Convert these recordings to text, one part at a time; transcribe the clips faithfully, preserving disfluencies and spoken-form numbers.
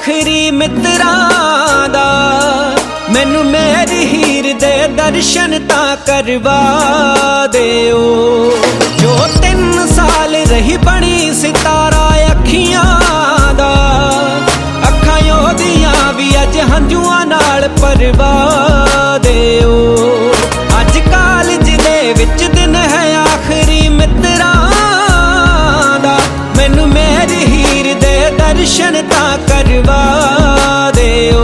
आखिरी मित्रां दा मैनू मेरी हीर दे दर्शन तां करवा दिओ। जो तीन साल रही बनी सितारा अखियां दा, अखां ओदियां भी अज हंजुआं नाल भरवा दिओ। अज कॉलेज दे विच दिन है आखिरी मित्रां दा, मैनू मेरी हीर दे दर्शन तां करवा दिओ।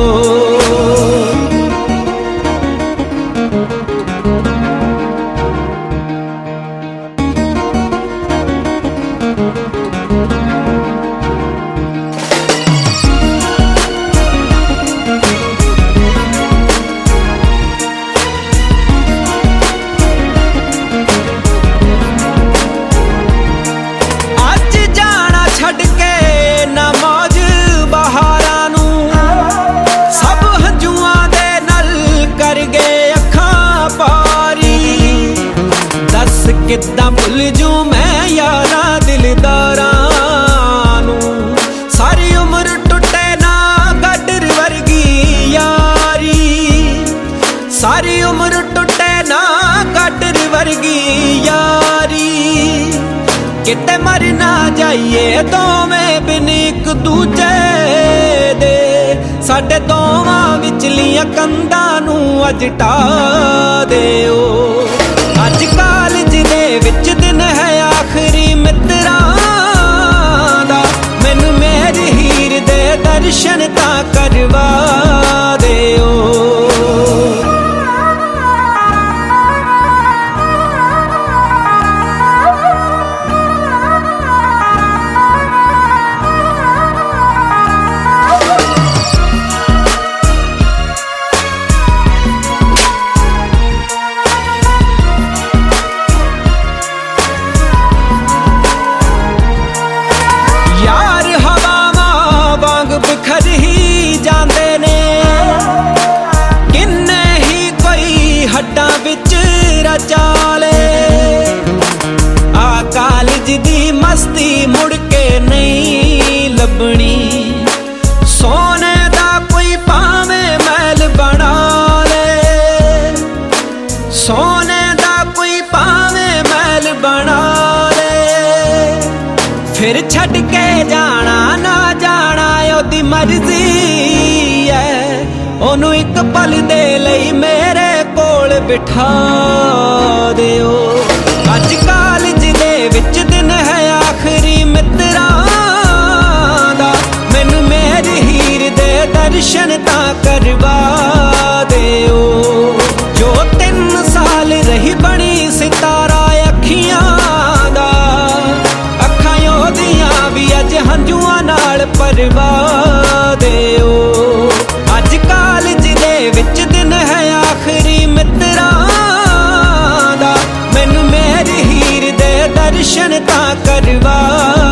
किद्दां भुल जूं मैं यारां दिलदारां नूं, सारी उम्र टुटे ना गडर वर्गी यारी। सारी उम्र टुटे ना गडर वर्गी यारी। किते मर ना जाइए दोवें बिन इक दूजे दे, साडे दोवां विचलियां कंधां नूं अज ढा दिओ। अज कॉलेज दे विच दिन है आखिरी मित्रां दा, मैनू मेरी हीर दे दर्शन तां करवा दिओ। बिखर ही जांदे ने किन्ने ही कोई हड्डां विच रचाले। आ कॉलेज दी मस्ती मुड़ के नहीं लभनी, सोने दा कोई भावें महल बना ले। सोने दा कोई भावें महल बना ले, फिर छड्ड के जाना ना जाना ओदी मर्जी है। ओनू एक पल दे लई मेरे कोल बिठा दिओ। अज कॉलेज दे विच दिन है आखिरी मित्रां दा, मैनू मेरी हीर दे दर्शन तां करवा दिओ। जो तीन साल रही बनी सितारा अखियां दा, अखां ओदियां भी अज हंजुआं नाल भरवा दिओ। अज कॉलेज दे विच दिन है आखिरी मित्रां दा, मैनू मेरी हीर दे दर्शन तां करवा